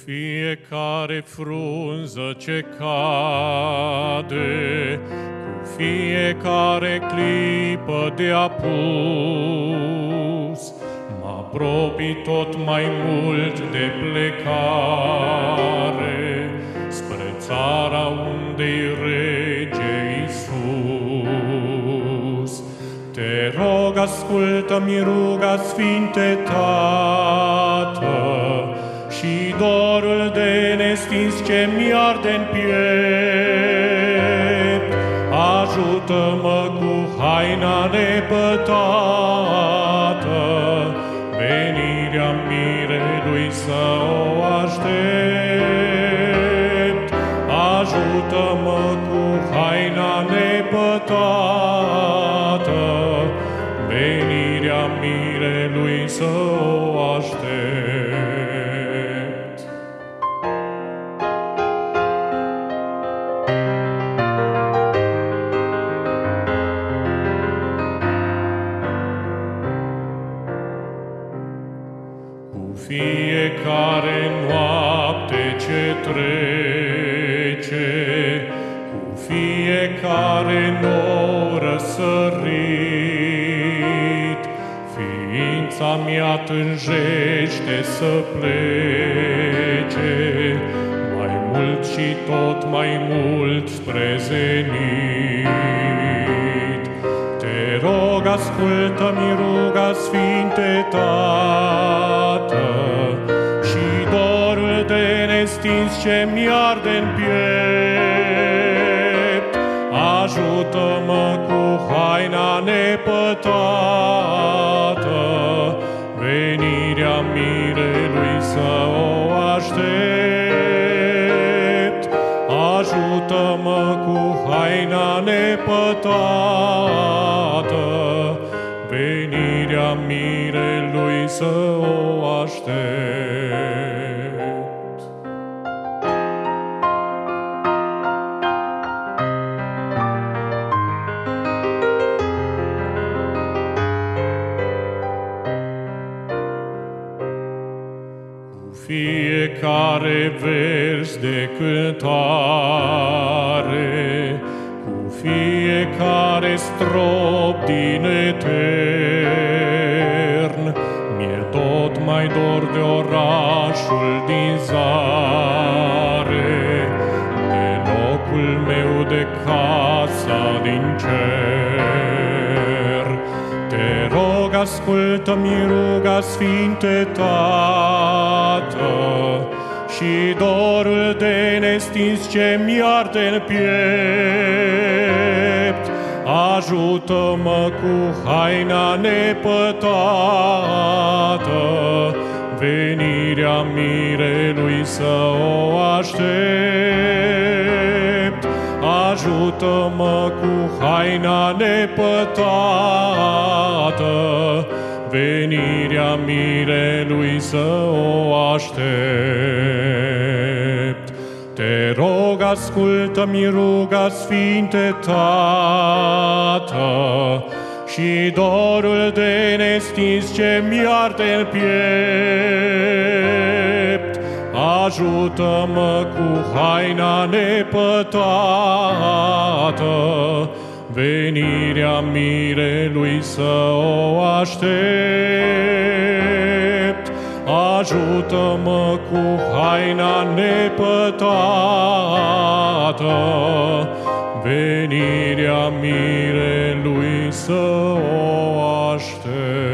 fiecare frunză ce cade, cu fiecare clipă de apus, mă apropii tot mai mult de plecare spre țara unde-i Rege Iisus. Te rog, ascultă-mi ruga, Sfinte Tată, și dorul de nestins ce-mi arde-n piept. Ajută-mă cu haina nepătată, venirea mirelui să o aștept. Ajută-mă cu haina nepătată, venirea mirelui să o aștept. Fiecare noapte ce trece, cu fiecare nou răsărit, ființa mea tânjește să plece mai mult și tot mai mult spre zenit. Te rog, ascultă-mi ruga, Sfinte Tată, și dorul de nestins ce-mi arde-n piept. Ajută-mă cu haina nepătată, venirea mirelui să o aștept. Ajută-mă cu haina nepătată, venirea mirelui să o aștept. Cu fiecare vers de cântare, cu fiecare strop din etern, mi-e tot mai dor de orașul din zare, de locul meu, de casa din cer. Te rog, ascultă-mi ruga, Sfinte Tată, și dorul de nestins ce-mi arde-n piept. Ajută-mă cu haina nepătată, venirea mirelui să o aștept. Ajută-mă cu haina nepătată, venirea mirelui să o aștept. Te rog, ascultă-mi ruga, Sfinte Tată, și dorul de nestins ce-mi arde-n piept. Ajută-mă cu haina nepătată, venirea mirelui să o aștept. Ajută-mă cu haina nepătată, venirea mirelui să o aștept.